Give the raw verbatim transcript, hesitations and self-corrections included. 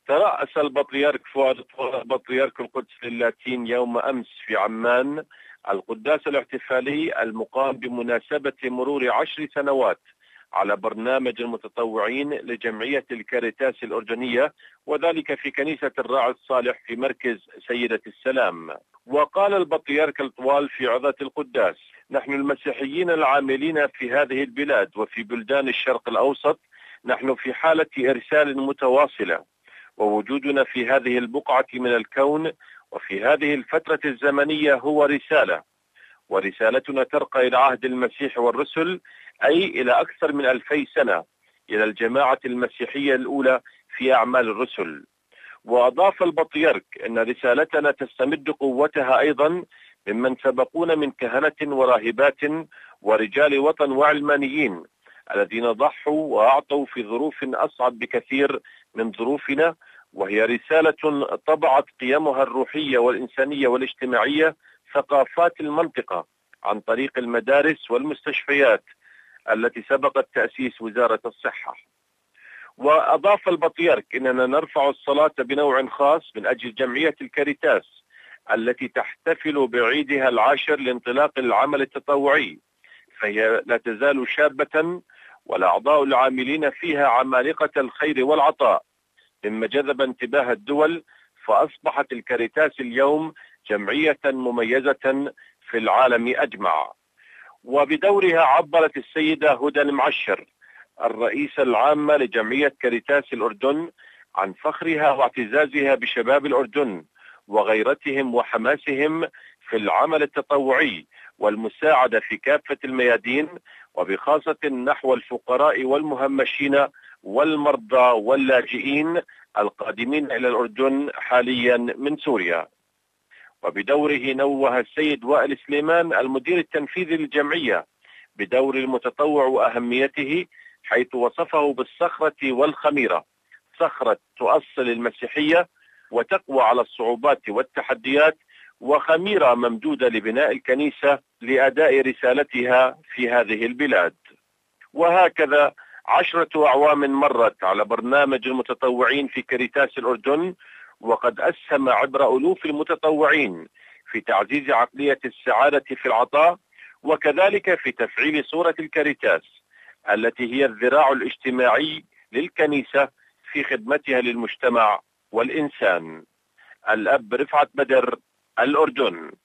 ترأس البطريرك فؤاد الطاهر بطريرك القدس اللاتين يوم أمس في عمان القداس الاحتفالي المقام بمناسبة مرور عشر سنوات على برنامج المتطوعين لجمعية الكاريتاس الأردنية، وذلك في كنيسة الراعي الصالح في مركز سيدة السلام. وقال البطريرك الطوال في عظة القداس: نحن المسيحيين العاملين في هذه البلاد وفي بلدان الشرق الأوسط نحن في حالة إرسال متواصلة، ووجودنا في هذه البقعة من الكون وفي هذه الفترة الزمنية هو رسالة، ورسالتنا ترقى إلى عهد المسيح والرسل، أي إلى أكثر من ألفي سنة، إلى الجماعة المسيحية الأولى في أعمال الرسل. وأضاف البطريرك أن رسالتنا تستمد قوتها أيضا ممن سبقونا من كهنة وراهبات ورجال وطن وعلمانيين الذين ضحوا وأعطوا في ظروف أصعب بكثير من ظروفنا، وهي رسالة طبعت قيمها الروحية والإنسانية والاجتماعية ثقافات المنطقة عن طريق المدارس والمستشفيات التي سبقت تأسيس وزارة الصحة. وأضاف البطريرك أننا نرفع الصلاة بنوع خاص من أجل جمعية الكاريتاس التي تحتفل بعيدها العاشر لانطلاق العمل التطوعي، فهي لا تزال شابة، والأعضاء العاملين فيها عمالقة الخير والعطاء، مما جذب انتباه الدول، فأصبحت الكاريتاس اليوم جمعية مميزة في العالم أجمع. وبدورها عبرت السيدة هدى المعشر الرئيسة العامة لجمعية كاريتاس الأردن عن فخرها واعتزازها بشباب الأردن وغيرتهم وحماسهم في العمل التطوعي والمساعدة في كافة الميادين، وبخاصة نحو الفقراء والمهمشين والمرضى واللاجئين القادمين إلى الأردن حاليا من سوريا. وبدوره نوه السيد وائل سليمان المدير التنفيذي للجمعية بدور المتطوع وأهميته، حيث وصفه بالصخرة والخميرة، صخرة تؤصل المسيحية وتقوى على الصعوبات والتحديات، وخميرة ممدودة لبناء الكنيسة لأداء رسالتها في هذه البلاد. وهكذا عشرة أعوام مرت على برنامج المتطوعين في كاريتاس الأردن، وقد أسهم عبر ألوف المتطوعين في تعزيز عقلية السعادة في العطاء، وكذلك في تفعيل صورة الكاريتاس التي هي الذراع الاجتماعي للكنيسة في خدمتها للمجتمع والإنسان. الأب رفعت بدر، الأردن.